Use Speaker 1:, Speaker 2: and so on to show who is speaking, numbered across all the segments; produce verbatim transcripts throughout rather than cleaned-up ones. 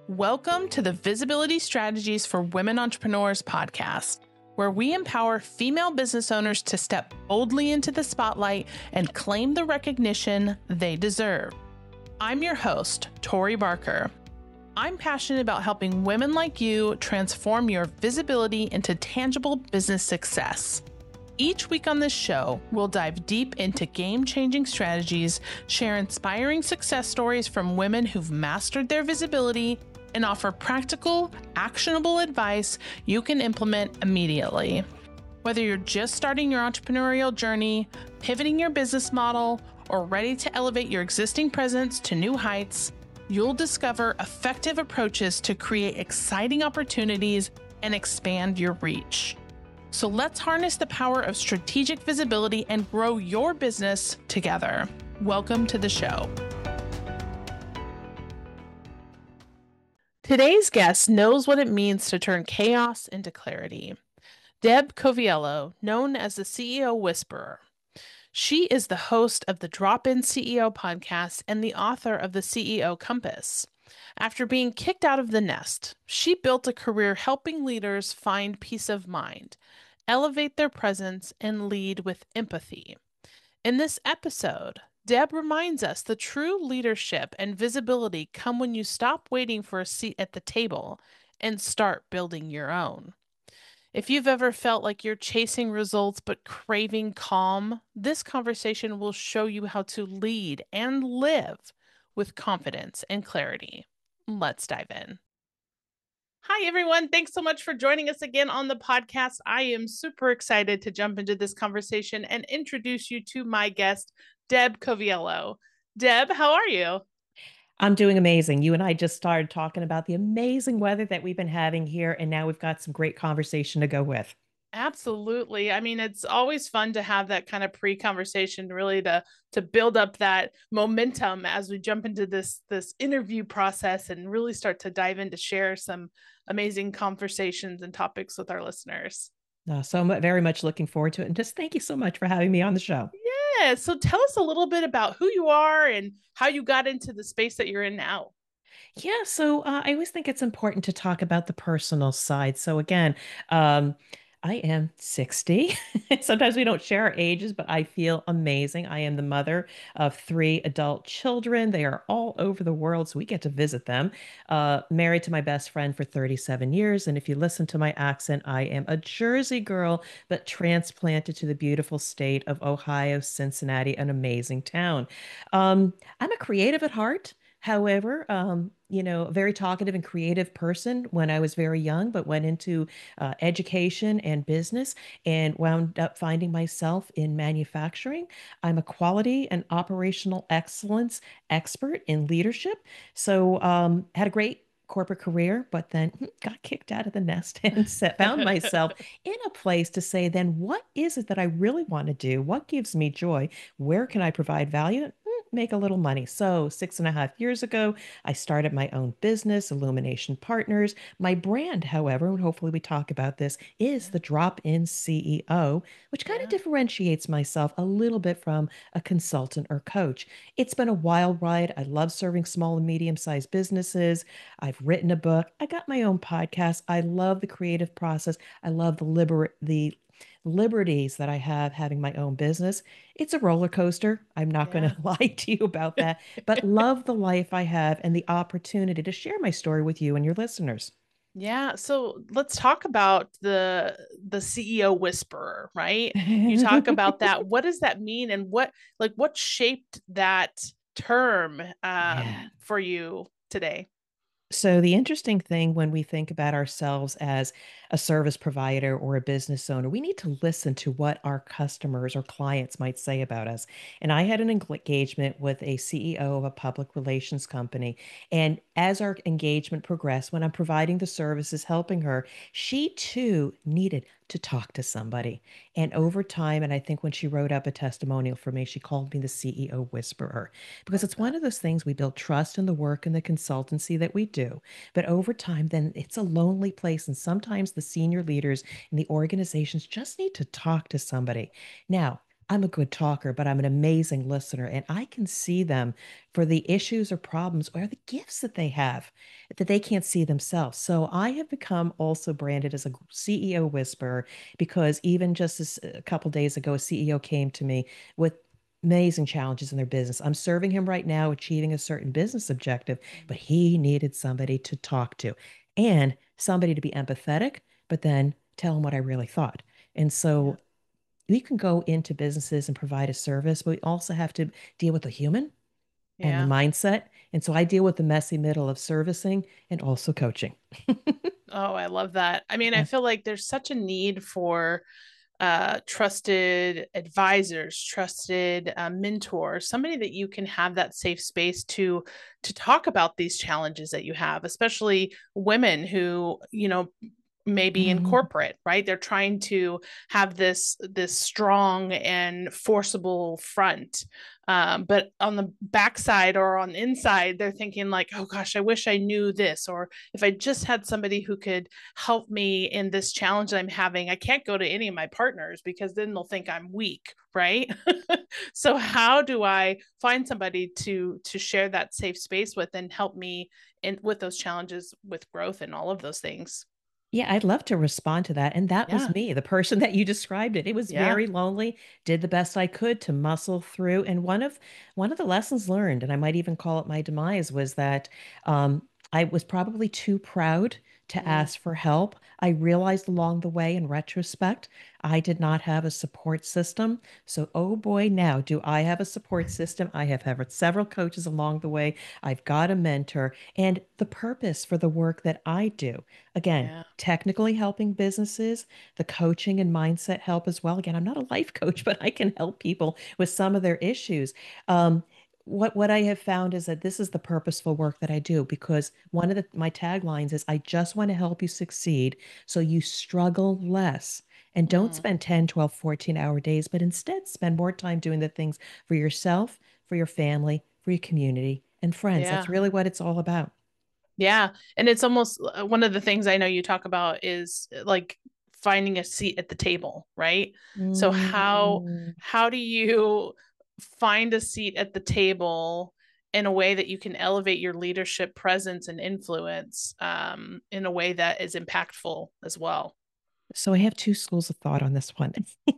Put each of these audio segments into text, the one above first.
Speaker 1: Welcome to the Visibility Strategies for Women Entrepreneurs podcast, where we empower female business owners to step boldly into the spotlight and claim the recognition they deserve. I'm your host, Tori Barker. I'm passionate about helping women like you transform your visibility into tangible business success. Each week on this show, we'll dive deep into game-changing strategies, share inspiring success stories from women who've mastered their visibility, and offer practical, actionable advice you can implement immediately. Whether you're just starting your entrepreneurial journey, pivoting your business model, or ready to elevate your existing presence to new heights, you'll discover effective approaches to create exciting opportunities and expand your reach. So let's harness the power of strategic visibility and grow your business together. Welcome to the show. Today's guest knows what it means to turn chaos into clarity. Deb Coviello, known as the C E O Whisperer. She is the host of the Drop-In C E O podcast and the author of the C E O Compass. After being kicked out of the nest, she built a career helping leaders find peace of mind, elevate their presence, and lead with empathy. In this episode, Deb reminds us the true leadership and visibility come when you stop waiting for a seat at the table and start building your own. If you've ever felt like you're chasing results but craving calm, this conversation will show you how to lead and live with confidence and clarity. Let's dive in. Hi, everyone. Thanks so much for joining us again on the podcast. I am super excited to jump into this conversation and introduce you to my guest, Deb Coviello. Deb, how are you?
Speaker 2: I'm doing amazing. You and I just started talking about the amazing weather that we've been having here, and now we've got some great conversation to go with.
Speaker 1: Absolutely. I mean, it's always fun to have that kind of pre-conversation, really to to build up that momentum as we jump into this this interview process and really start to dive in to share some amazing conversations and topics with our listeners.
Speaker 2: Uh, so I'm very much looking forward to it. And just thank you so much for having me on the show.
Speaker 1: Yeah. So tell us a little bit about who you are and how you got into the space that you're in now.
Speaker 2: Yeah, so uh, I always think it's important to talk about the personal side. So again, um, I am sixty. Sometimes we don't share our ages, but I feel amazing. I am the mother of three adult children. They are all over the world, so we get to visit them. Uh, married to my best friend for thirty-seven years. And if you listen to my accent, I am a Jersey girl, but transplanted to the beautiful state of Ohio, Cincinnati, an amazing town. Um, I'm a creative at heart. However, um, you know, a very talkative and creative person when I was very young, but went into uh, education and business and wound up finding myself in manufacturing. I'm a quality and operational excellence expert in leadership. So, um, had a great corporate career, but then got kicked out of the nest and set, found myself in a place to say, then what is it that I really want to do? What gives me joy? Where can I provide value? Make a little money. So, six and a half years ago, I started my own business, Illumination Partners. My brand, however, and hopefully we talk about this, is
Speaker 1: Yeah.
Speaker 2: the Drop-In C E O, which kind of
Speaker 1: Yeah.
Speaker 2: differentiates myself a little bit from a consultant or coach. It's been a wild ride. I love serving small and medium-sized businesses. I've written a book. I got my own podcast. I love the creative process. I love the liber the liberties that I have having my own business. It's a roller coaster. I'm not going
Speaker 1: Yeah.
Speaker 2: to lie to you about that, but love the life I have and the opportunity to share my story with you and your listeners.
Speaker 1: Yeah, so let's talk about the the C E O whisperer, right? You talk about that. What does that mean and what like what shaped that term
Speaker 2: Yeah.
Speaker 1: um for you today?
Speaker 2: So, the interesting thing when we think about ourselves as a service provider or a business owner, we need to listen to what our customers or clients might say about us. And I had an engagement with a C E O of a public relations company. And as our engagement progressed, when I'm providing the services, helping her, she too needed to talk to somebody. And over time, and I think when she wrote up a testimonial for me, she called me the C E O whisperer because
Speaker 1: Love
Speaker 2: it's one
Speaker 1: that.
Speaker 2: of those things we build trust in the work and the consultancy that we do. But over time, then it's a lonely place. And sometimes the senior leaders in the organizations just need to talk to somebody. Now, I'm a good talker, but I'm an amazing listener, and I can see them for the issues or problems or the gifts that they have that they can't see themselves. So I have become also branded as a C E O whisperer because even just this, a couple days ago, a C E O came to me with amazing challenges in their business. I'm serving him right now, achieving a certain business objective, but he needed somebody to talk to and somebody to be empathetic, but then tell him what I really thought. And
Speaker 1: Yeah.
Speaker 2: so we can go into businesses and provide a service, but we also have to deal with the human and the
Speaker 1: Yeah.
Speaker 2: mindset. And so I deal with the messy middle of servicing and also coaching.
Speaker 1: Oh, I love that. I mean, I
Speaker 2: Yeah.
Speaker 1: feel like there's such a need for uh, trusted advisors, trusted uh, mentors, somebody that you can have that safe space to to talk about these challenges that you have, especially women who, you know, maybe in
Speaker 2: Mhm.
Speaker 1: corporate, right? They're trying to have this this strong and forcible front, um, but on the backside or on the inside, they're thinking like, "Oh gosh, I wish I knew this," or if I just had somebody who could help me in this challenge that I'm having. I can't go to any of my partners because then they'll think I'm weak, right? So how do I find somebody to to share that safe space with and help me in with those challenges with growth and all of those things?
Speaker 2: Yeah, I'd love to respond to that. And that was
Speaker 1: Yeah.
Speaker 2: me, the person that you described it. It was
Speaker 1: Yeah.
Speaker 2: very lonely, did the best I could to muscle through. And one of one of the lessons learned, and I might even call it my demise, was that um, I was probably too proud to
Speaker 1: Mm,
Speaker 2: ask for help. I realized along the way in retrospect, I did not have a support system. So, oh boy, now do I have a support system. I have had several coaches along the way. I've got a mentor, and the purpose for the work that I do. Again,
Speaker 1: yeah.
Speaker 2: technically helping businesses, the coaching and mindset help as well. Again, I'm not a life coach, but I can help people with some of their issues. Um, what what I have found is that this is the purposeful work that I do because one of the, my taglines is I just want to help you succeed so you struggle less and don't
Speaker 1: Mm,
Speaker 2: spend ten, twelve, fourteen hour days, but instead spend more time doing the things for yourself, for your family, for your community and friends. That's
Speaker 1: yeah.
Speaker 2: really what it's all about.
Speaker 1: Yeah. And it's almost uh, one of the things I know you talk about is uh, like finding a seat at the table, right? So how
Speaker 2: Mm.
Speaker 1: how do you find a seat at the table in a way that you can elevate your leadership presence and influence um, in a way that is impactful as well?
Speaker 2: So I have two schools of thought on this one.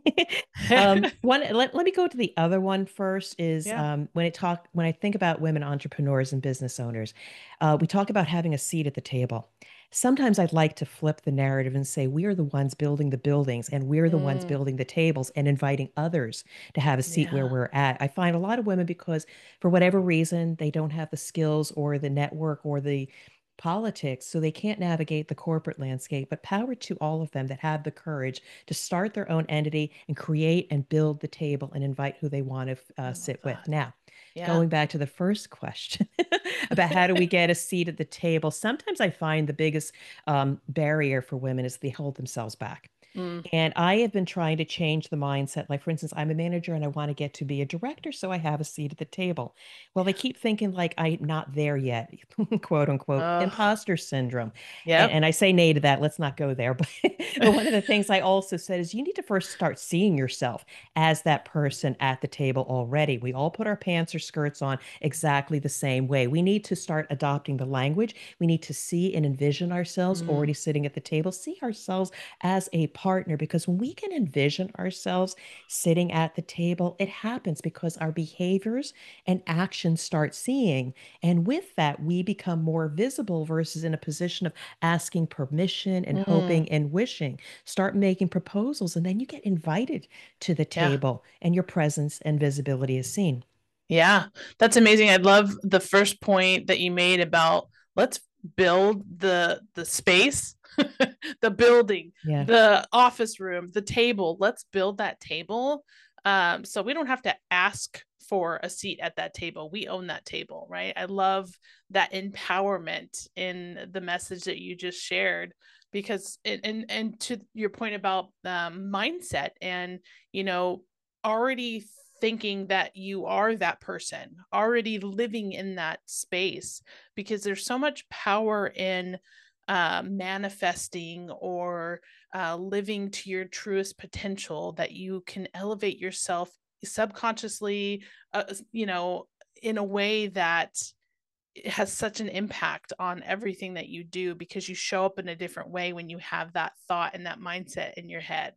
Speaker 2: Um, one, let, let me go to the other one first is
Speaker 1: Yeah.
Speaker 2: um, when it talk when I think about women entrepreneurs and business owners, uh, we talk about having a seat at the table. Sometimes I'd like to flip the narrative and say we are the ones building the buildings and we're the ones
Speaker 1: Mm,
Speaker 2: building the tables and inviting others to have a seat where
Speaker 1: yeah.
Speaker 2: we're at. I find a lot of women because for whatever reason they don't have the skills or the network or the politics, so they can't navigate the corporate landscape. But power to all of them that have the courage to start their own entity and create and build the table and invite who they want to
Speaker 1: I
Speaker 2: uh,
Speaker 1: love
Speaker 2: sit with.
Speaker 1: that.
Speaker 2: Now,
Speaker 1: Yeah.
Speaker 2: going back to the first question about how do we get a seat at the table, sometimes I find the biggest um, barrier for women is they hold themselves back.
Speaker 1: Mm,
Speaker 2: And I have been trying to change the mindset. Like, for instance, I'm a manager and I want to get to be a director, so I have a seat at the table. Well, they
Speaker 1: yeah.
Speaker 2: keep thinking like I'm not there yet, quote unquote,
Speaker 1: Oh,
Speaker 2: imposter syndrome. And,
Speaker 1: yep.
Speaker 2: and I say nay to that. Let's not go there. But, but one of the things I also said is you need to first start seeing yourself as that person at the table already. We all put our pants or skirts on exactly the same way. We need to start adopting the language. We need to see and envision ourselves
Speaker 1: Mm,
Speaker 2: already sitting at the table, see ourselves as a partner, because when we can envision ourselves sitting at the table, it happens because our behaviors and actions start seeing. And with that, we become more visible versus in a position of asking permission and
Speaker 1: mm,
Speaker 2: hoping and wishing. Start making proposals, and then you get invited to the
Speaker 1: yeah.
Speaker 2: table, and your presence and visibility is seen.
Speaker 1: Yeah, that's amazing. I love the first point that you made about let's build the the space, the building,
Speaker 2: Yeah.
Speaker 1: the office room, the table. Let's build that table. Um, so we don't have to ask for a seat at that table. We own that table, right? I love that empowerment in the message that you just shared because and and, and to your point about um, mindset and you know already thinking that you are that person, already living in that space, because there's so much power in uh, manifesting or uh, living to your truest potential, that you can elevate yourself subconsciously, uh, you know, in a way that it has such an impact on everything that you do, because you show up in a different way when you have that thought and that mindset in your head.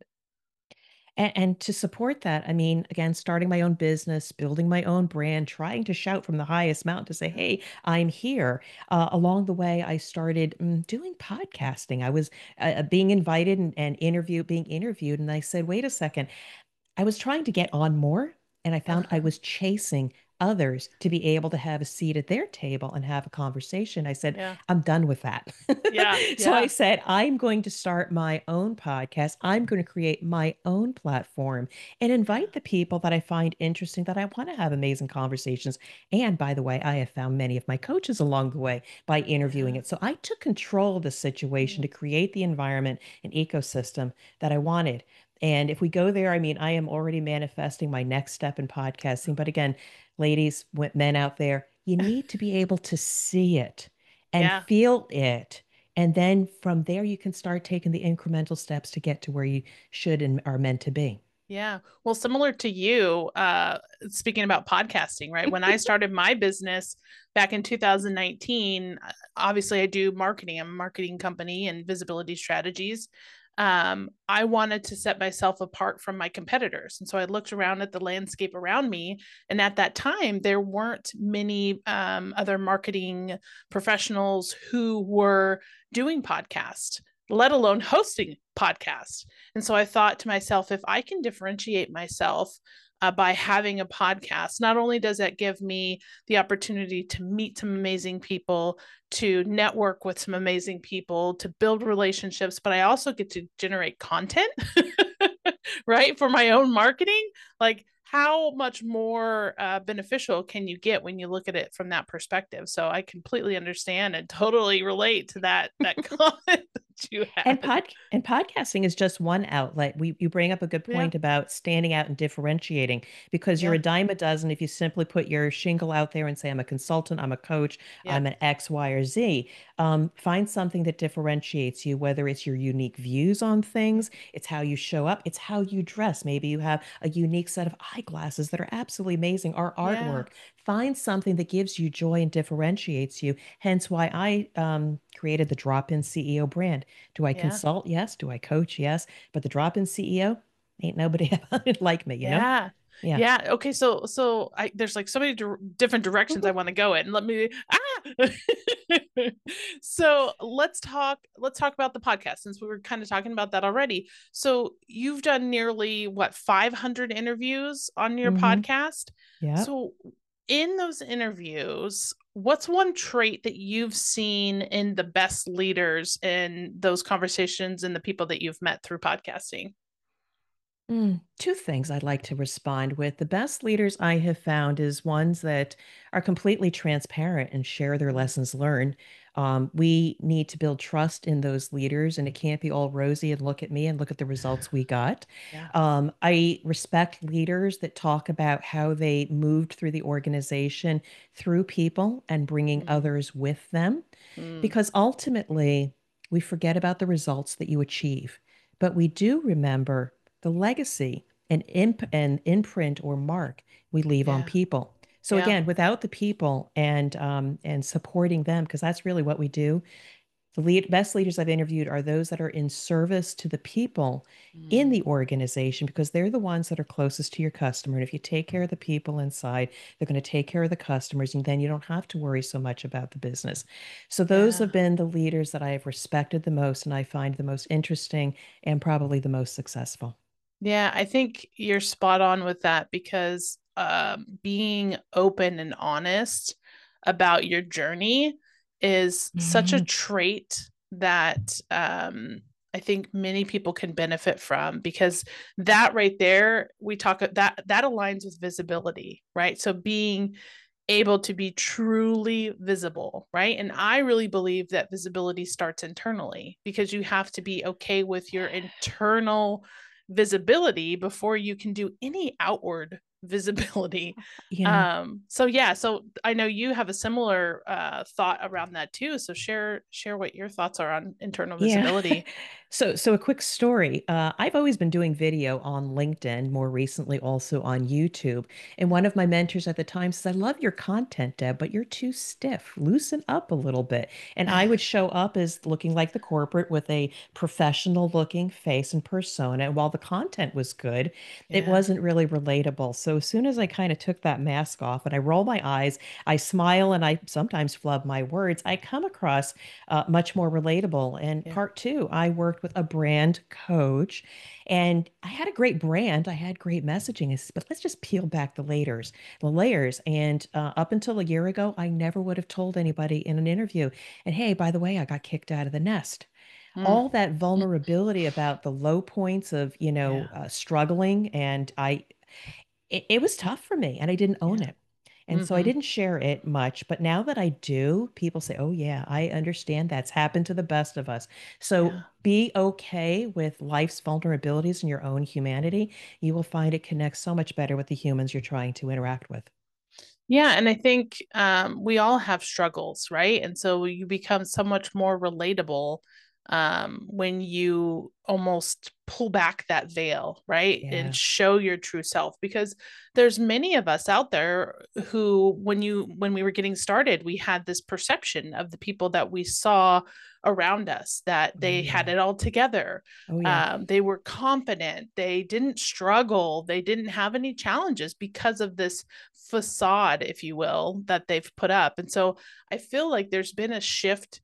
Speaker 2: And, and to support that, I mean, again, starting my own business, building my own brand, trying to shout from the highest mountain to say,
Speaker 1: Yeah.
Speaker 2: hey, I'm here. Uh, along the way, I started mm, doing podcasting. I was uh, uh, being invited and, and interview, being interviewed. And I said, wait a second. I was trying to get on more, and I found I
Speaker 1: Uh-huh.
Speaker 2: was chasing others to be able to have a seat at their table and have a conversation. I said,
Speaker 1: Yeah.
Speaker 2: I'm done with that.
Speaker 1: Yeah.
Speaker 2: So I
Speaker 1: Yeah.
Speaker 2: said, I'm going to start my own podcast. I'm going to create my own platform and
Speaker 1: Yeah.
Speaker 2: invite the people that I find interesting, that I want to have amazing conversations. And by the way, I have found many of my coaches along the way by interviewing
Speaker 1: Yeah.
Speaker 2: it. So I took control of the situation
Speaker 1: Mm.
Speaker 2: to create the environment and ecosystem that I wanted. And if we go there, I mean, I am already manifesting my next step in podcasting. But again, ladies, men out there, you need to be able to see it and
Speaker 1: Yeah.
Speaker 2: feel it. And then from there, you can start taking the incremental steps to get to where you should and are meant to be.
Speaker 1: Yeah. Well, similar to you, uh, speaking about podcasting, right? When I started my business back in two thousand nineteen, uh, obviously I do marketing. I'm a marketing company and visibility strategies. Um, I wanted to set myself apart from my competitors. And so I looked around at the landscape around me. And at that time, there weren't many um, other marketing professionals who were doing podcasts, let alone hosting podcasts. And so I thought to myself, if I can differentiate myself uh, by having a podcast, not only does that give me the opportunity to meet some amazing people, to network with some amazing people, to build relationships, but I also get to generate content, right, for my own marketing. Like, how much more uh, beneficial can you get when you look at it from that perspective? So I completely understand and totally relate to that that comment that you
Speaker 2: And
Speaker 1: had.
Speaker 2: pod and podcasting is just one outlet. We you bring up a good
Speaker 1: Yeah,
Speaker 2: point about standing out and differentiating, because you're
Speaker 1: yeah,
Speaker 2: a dime a dozen if you simply put your shingle out there and say, I'm a consultant, I'm a coach,
Speaker 1: yep,
Speaker 2: I'm an X, Y, or Z. Um, find something that differentiates you, whether it's your unique views on
Speaker 1: yeah,
Speaker 2: things, it's how you show up, it's how you dress. Maybe you have a unique set of eyeglasses that are absolutely amazing, or
Speaker 1: yeah,
Speaker 2: artwork. Find something that gives you joy and differentiates you. Hence why I um, created the Drop-In C E O brand. Do I
Speaker 1: yeah.
Speaker 2: consult? Yes. Do I coach? Yes. But the drop-in C E O, ain't nobody like me, you know?
Speaker 1: Yeah.
Speaker 2: Yeah.
Speaker 1: Yeah. Okay. So, so I, there's like so many dir different directions I want to go in. Let me, ah, so let's talk, let's talk about the podcast, since we were kind of talking about that already. So you've done nearly what, five hundred interviews on your
Speaker 2: Mm-hmm.
Speaker 1: podcast.
Speaker 2: Yep.
Speaker 1: So in those interviews, what's one trait that you've seen in the best leaders in those conversations and the people that you've met through podcasting?
Speaker 2: Mm, two things I'd like to respond with. The best leaders I have found is ones that are completely transparent and share their
Speaker 1: Mm,
Speaker 2: lessons learned. Um, we need to build trust in those leaders, and it can't be all rosy and look at me and look at the results we got.
Speaker 1: yeah.
Speaker 2: Um, I respect leaders that talk about how they moved through the organization through people and bringing
Speaker 1: Mm,
Speaker 2: others with them,
Speaker 1: mm.
Speaker 2: because ultimately we forget about the results that you achieve, but we do remember the legacy and imp and imprint or mark we leave on
Speaker 1: Yeah.
Speaker 2: people. So
Speaker 1: Yeah.
Speaker 2: again, without the people and um, and supporting them, because that's really what we do. The lead, best leaders I've interviewed are those that are in service to the people in
Speaker 1: Mm,
Speaker 2: the organization, because they're the ones that are closest to your customer. And if you take care of the people inside, they're going to take care of the customers, and then you don't have to worry so much about the business. So those
Speaker 1: yeah.
Speaker 2: have been the leaders that I have respected the most and I find the most interesting and probably the most successful.
Speaker 1: Yeah, I think you're spot on with that, because um, being open and honest about your journey is such a trait that um, I think many people can benefit from, because that right there, we talk that that aligns with visibility, right? So being able to be truly visible, right? And I really believe that visibility starts internally, because you have to be okay with your internal visibility before you can do any outward visibility.
Speaker 2: You know,
Speaker 1: Um, so yeah, so I know you have a similar uh, thought around that too. So share share what your thoughts are on internal
Speaker 2: yeah.
Speaker 1: visibility.
Speaker 2: So, so a quick story. Uh, I've always been doing video on LinkedIn, more recently also on YouTube. And one of my mentors at the time says, I love your content, Deb, but you're too stiff. Loosen up a little bit. And I would show up as looking like the corporate with a professional looking face and persona. And while the content was good, it
Speaker 1: Yeah,
Speaker 2: wasn't really relatable. So as soon as I kind of took that mask off and I roll my eyes, I smile and I sometimes flub my words, I come across uh, much more relatable. And
Speaker 1: yeah,
Speaker 2: part two, I worked with a brand coach and I had a great brand. I had great messaging, but let's just peel back the layers, the layers. And uh, up until a year ago, I never would have told anybody in an interview. And hey, by the way, I got kicked out of the nest.
Speaker 1: mm,
Speaker 2: All that vulnerability about the low points of, you know,
Speaker 1: yeah,
Speaker 2: uh, struggling. And I, it, it was tough for me and I didn't own
Speaker 1: yeah.
Speaker 2: it. And so I
Speaker 1: Mm-hmm.
Speaker 2: didn't share it much, but now that I do, people say, "Oh yeah, I understand that's happened to the best of us." So
Speaker 1: Yeah.
Speaker 2: be okay with life's vulnerabilities and your own humanity. You will find it connects so much better with the humans you're trying to interact with.
Speaker 1: Yeah, and I think um, we all have struggles, right? And so you become so much more relatable um, when you almost pull back that veil, right? And
Speaker 2: Yeah.
Speaker 1: show your true self. Because there's many of us out there who, when you when we were getting started, we had this perception of the people that we saw around us that
Speaker 2: Oh
Speaker 1: they had
Speaker 2: yeah.
Speaker 1: it all together.
Speaker 2: Oh yeah.
Speaker 1: Um, they were confident, they didn't struggle, they didn't have any challenges because of this facade, if you will, that they've put up. And so I feel like there's been a shift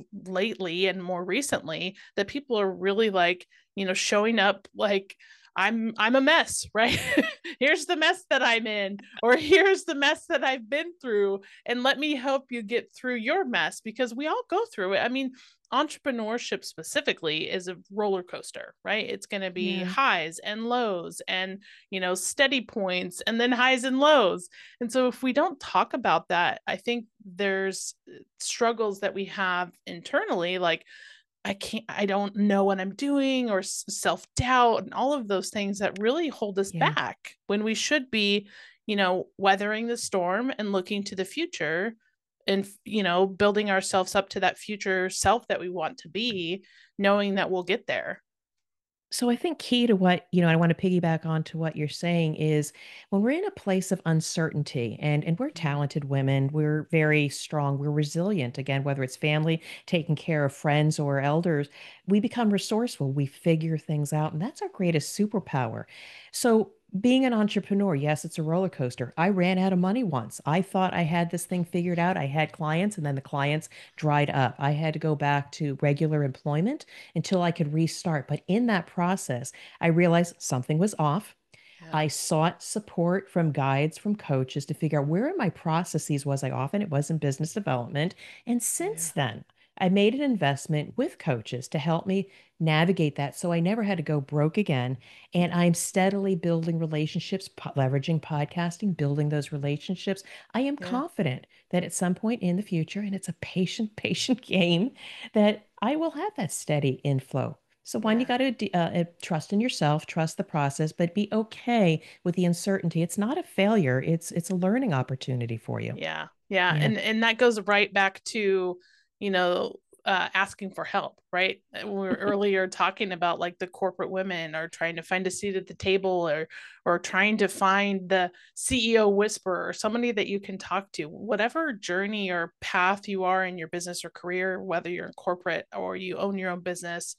Speaker 1: lately and more recently that people are really like, you know, showing up like, I'm I'm a mess, right? Here's the mess that I'm in, or here's the mess that I've been through, and let me help you get through your mess because we all go through it. I mean, entrepreneurship specifically is a roller coaster, right? It's going to be
Speaker 2: Yeah.
Speaker 1: highs and lows and, you know, steady points and then highs and lows. And so if we don't talk about that, I think there's struggles that we have internally, like I can't, I don't know what I'm doing, or self doubt, and all of those things that really hold us
Speaker 2: Yeah.
Speaker 1: back when we should be, you know, weathering the storm and looking to the future and, you know, building ourselves up to that future self that we want to be, knowing that we'll get there.
Speaker 2: So I think key to what, you know, I want to piggyback on to what you're saying is when we're in a place of uncertainty and and we're
Speaker 1: Mm,
Speaker 2: talented women, we're very strong, we're resilient. Again, whether it's family, taking care of friends or elders, we become resourceful, we figure things out, and that's our greatest superpower. So being an entrepreneur, yes, it's a roller coaster. I ran out of money once. I thought I had this thing figured out. I had clients, and then the clients dried up. I had to go back to regular employment until I could restart. But in that process, I realized something was off.
Speaker 1: yeah,
Speaker 2: I sought support from guides, from coaches to figure out where in my processes was I off, and it was in business development. And
Speaker 1: yeah,
Speaker 2: since then, I made an investment with coaches to help me navigate that so I never had to go broke again. And
Speaker 1: yeah,
Speaker 2: I'm steadily building relationships, po- leveraging podcasting, building those relationships. I am
Speaker 1: yeah,
Speaker 2: confident that at some point in the future, and it's a patient, patient game, that I will have that steady inflow. So one, you
Speaker 1: yeah.
Speaker 2: got to uh, uh, trust in yourself, trust the process, but be okay with the uncertainty. It's not a failure. It's it's a learning opportunity for you.
Speaker 1: Yeah. Yeah.
Speaker 2: Yeah.
Speaker 1: And and that goes right back to, you know, uh, asking for help, right? We were earlier talking about like the corporate women are trying to find a seat at the table, or or trying to find the C E O whisperer or somebody that you can talk to. Whatever journey or path you are in your business or career, whether you're in corporate or you own your own business,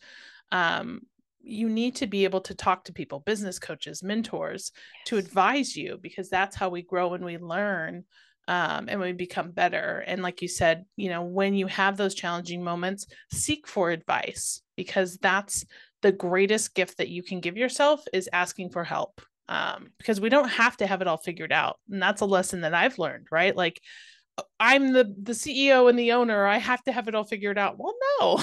Speaker 1: um, you need to be able to talk to people, business coaches, mentors, to
Speaker 2: Yes.
Speaker 1: advise you, because that's how we grow and we learn, um, and we become better. And like you said, you know, when you have those challenging moments, seek for advice, because that's the greatest gift that you can give yourself, is asking for help. Um, because we don't have to have it all figured out. And that's a lesson that I've learned, right? Like, I'm the the C E O and the owner. I have to have it all figured out. Well, no.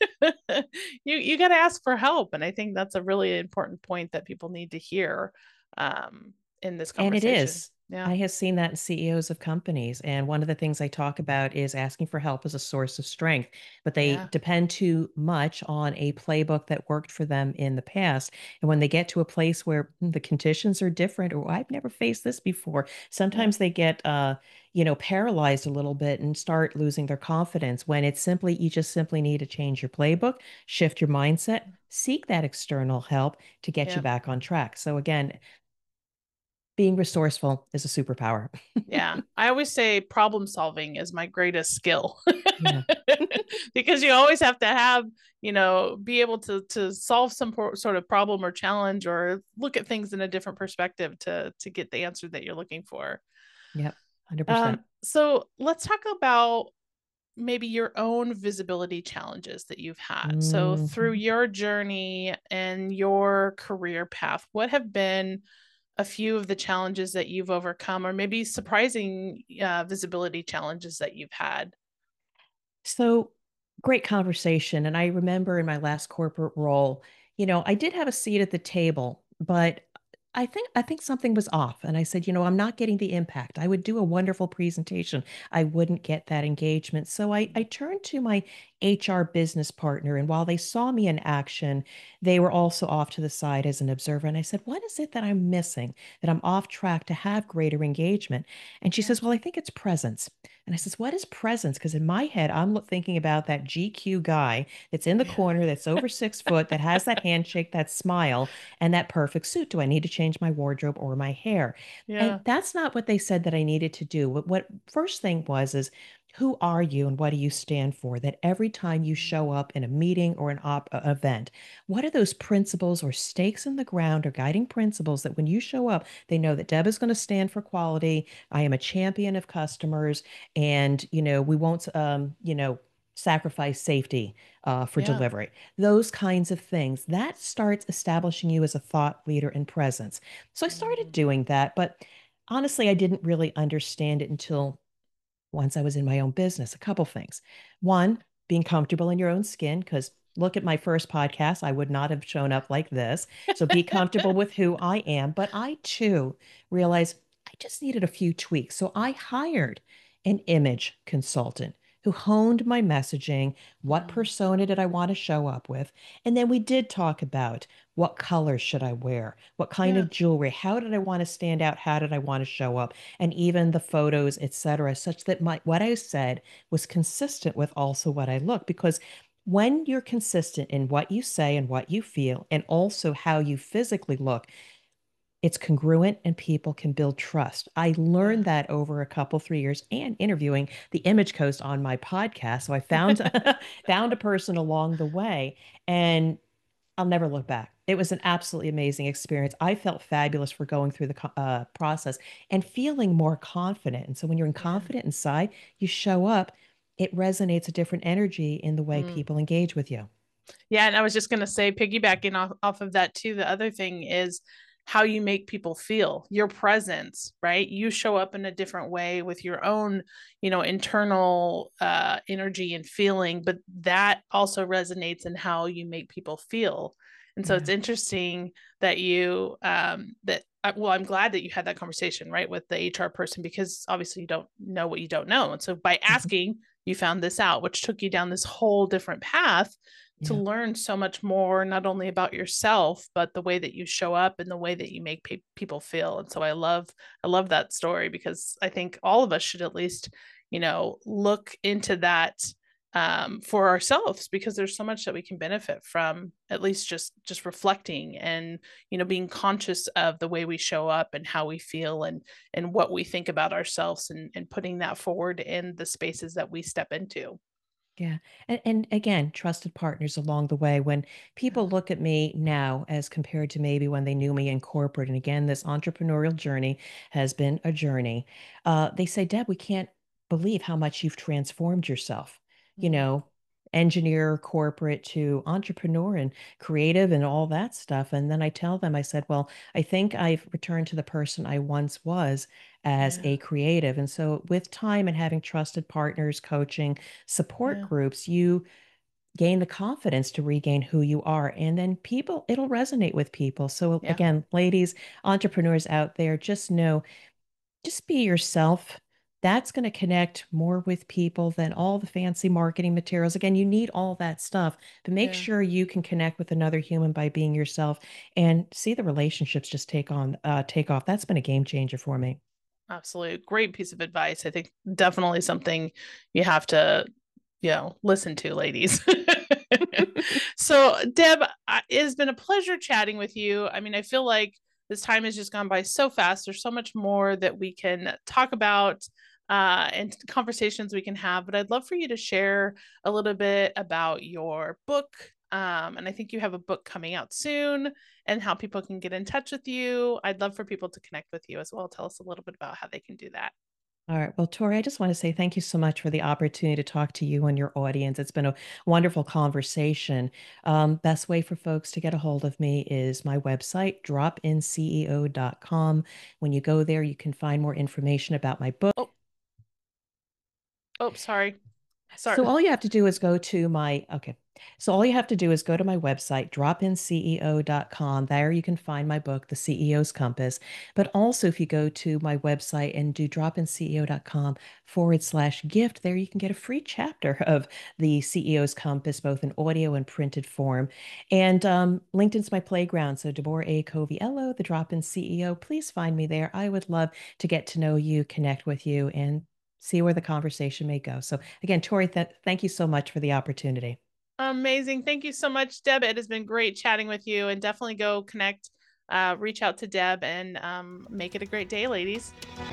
Speaker 1: you you got to ask for help, and I think that's a really important point that people need to hear um, in this
Speaker 2: And it
Speaker 1: conversation.
Speaker 2: is.
Speaker 1: Yeah.
Speaker 2: I have seen that in C E Os of companies. And one of the things I talk about is asking for help as a source of strength, but they
Speaker 1: Yeah.
Speaker 2: depend too much on a playbook that worked for them in the past. And when they get to a place where "Hmm, the conditions are different, or I've never faced this before,
Speaker 1: Yeah.
Speaker 2: sometimes they get, uh, you know, paralyzed a little bit and start losing their confidence when it's simply, you just simply need to change your playbook, shift your mindset, seek that external help to get you
Speaker 1: Yeah.
Speaker 2: back on track. So again, being resourceful is a superpower.
Speaker 1: Yeah. I always say problem solving is my greatest skill.
Speaker 2: Yeah.
Speaker 1: Because you always have to have, you know, be able to to solve some por- sort of problem or challenge or look at things in a different perspective to to get the answer that you're looking for.
Speaker 2: Yep.
Speaker 1: Um,
Speaker 2: one hundred percent.
Speaker 1: so let's talk about maybe your own visibility challenges that you've had. So through
Speaker 2: Mhm.
Speaker 1: your journey and your career path, what have been a few of the challenges that you've overcome, or maybe surprising uh, visibility challenges that you've had?
Speaker 2: So great conversation. And I remember in my last corporate role, you know, I did have a seat at the table, but I think I think something was off. And I said, you know, I'm not getting the impact. I would do a wonderful presentation. I wouldn't get that engagement. So I, I turned to my H R business partner. And while they saw me in action, they were also off to the side as an observer. And I said, what is it that I'm missing, that I'm off track to have greater engagement? And she
Speaker 1: Yeah.
Speaker 2: says, well, I think it's presence. And I says, what is presence? Because in my head, I'm thinking about that G Q guy that's in the corner, that's over six foot, that has that handshake, that smile, and that perfect suit. Do I need to change my wardrobe or my hair? And
Speaker 1: Yeah.
Speaker 2: that's not what they said that I needed to do. What, what first thing was is, who are you and what do you stand for? That every time you show up in a meeting or an op uh, event, what are those principles or stakes in the ground or guiding principles that when you show up, they know that Deb is going to stand for quality. I am a champion of customers, and you know we won't um you know sacrifice safety uh, for
Speaker 1: Yeah.
Speaker 2: delivery, those kinds of things that starts establishing you as a thought leader and presence. So I started
Speaker 1: Mm.
Speaker 2: doing that, but honestly I didn't really understand it until once I was in my own business. A couple things. One, being comfortable in your own skin, because look at my first podcast, I would not have shown up like this. So be comfortable with who I am. But I too realized I just needed a few tweaks. So I hired an image consultant who honed my messaging. What
Speaker 1: Mm.
Speaker 2: persona did I want to show up with? And then we did talk about what colors should I wear? What kind
Speaker 1: Yeah.
Speaker 2: of jewelry? How did I want to stand out? How did I want to show up? And even the photos, et cetera, such that my what I said was consistent with also what I look. Because when you're consistent in what you say and what you feel, and also how you physically look, it's congruent and people can build trust. I
Speaker 1: Yeah.
Speaker 2: learned that over a couple, three years and interviewing the image coach on my podcast. So I found found a person along the way, and I'll never look back. It was an absolutely amazing experience. I felt fabulous for going through the co- uh, process and feeling more confident. And so when you're
Speaker 1: Yeah.
Speaker 2: confident inside, you show up, it resonates a different energy in the way
Speaker 1: Mm.
Speaker 2: people engage with you.
Speaker 1: Yeah, and I was just going to say, piggybacking off, off of that too, the other thing is how you make people feel, your presence, right? You show up in a different way with your own, you know, internal uh, energy and feeling, but that also resonates in how you make people feel. And so it's
Speaker 2: Yeah.
Speaker 1: interesting that you, um, that, uh, well, I'm glad that you had that conversation, right, with the H R person, because obviously you don't know what you don't know. And so by
Speaker 2: Mhm.
Speaker 1: asking, you found this out, which took you down this whole different path to
Speaker 2: Yeah.
Speaker 1: learn so much more, not only about yourself, but the way that you show up and the way that you make pe- people feel. And so I love, I love that story, because I think all of us should at least, you know, look into that um, for ourselves, because there's so much that we can benefit from, at least just just reflecting and, you know, being conscious of the way we show up and how we feel, and and what we think about ourselves, and and putting that forward in the spaces that we step into.
Speaker 2: Yeah. And, and again, trusted partners along the way. When
Speaker 1: Yeah.
Speaker 2: people look at me now as compared to maybe when they knew me in corporate, and again, this entrepreneurial journey has been a journey, uh, they say, Deb, we can't believe how much you've transformed yourself. You
Speaker 1: Mm.
Speaker 2: know, engineer, corporate to entrepreneur and creative and all that stuff. And then I tell them, I said, well, I think I've returned to the person I once was as
Speaker 1: Yeah.
Speaker 2: a creative. And so with time and having trusted partners, coaching, support
Speaker 1: Yeah.
Speaker 2: groups, you gain the confidence to regain who you are. And then people, it'll resonate with people. So
Speaker 1: Yeah.
Speaker 2: again, ladies, entrepreneurs out there, just know Just be yourself. That's going to connect more with people than all the fancy marketing materials. Again, you need all that stuff, but make
Speaker 1: Yeah.
Speaker 2: sure you can connect with another human by being yourself and see the relationships just take on, uh, take off. That's been a game changer for me.
Speaker 1: Absolutely. Great piece of advice. I think definitely something you have to, you know, listen to, ladies. So, Deb, it has been a pleasure chatting with you. I mean, I feel like this time has just gone by so fast. There's so much more that we can talk about uh, and conversations we can have. But I'd love for you to share a little bit about your book. Um, and I think you have a book coming out soon and how people can get in touch with you. I'd love for people to connect with you as well. Tell us a little bit about how they can do that.
Speaker 2: All right. Well, Tori, I just want to say thank you so much for the opportunity to talk to you and your audience. It's been a wonderful conversation. Um, best way for folks to get a hold of me is my website, drop in C E O dot com. When you go there, you can find more information about my book.
Speaker 1: Oh, oh, sorry.
Speaker 2: So
Speaker 1: Sorry.
Speaker 2: all you have to do is go to my, okay. So all you have to do is go to my website, drop in C E O dot com. There you can find my book, The C E O's Compass. But also if you go to my website and do drop in C E O dot com forward slash gift, there you can get a free chapter of the C E O's Compass, both in audio and printed form. And um, LinkedIn's my playground. So Deborah A. Coviello, the drop in C E O, please find me there. I would love to get to know you, connect with you, and see where the conversation may go. So again, Tori, th thank you so much for the opportunity.
Speaker 1: Amazing. Thank you so much, Deb. It has been great chatting with you, and definitely go connect, uh, reach out to Deb, and um, make it a great day, ladies.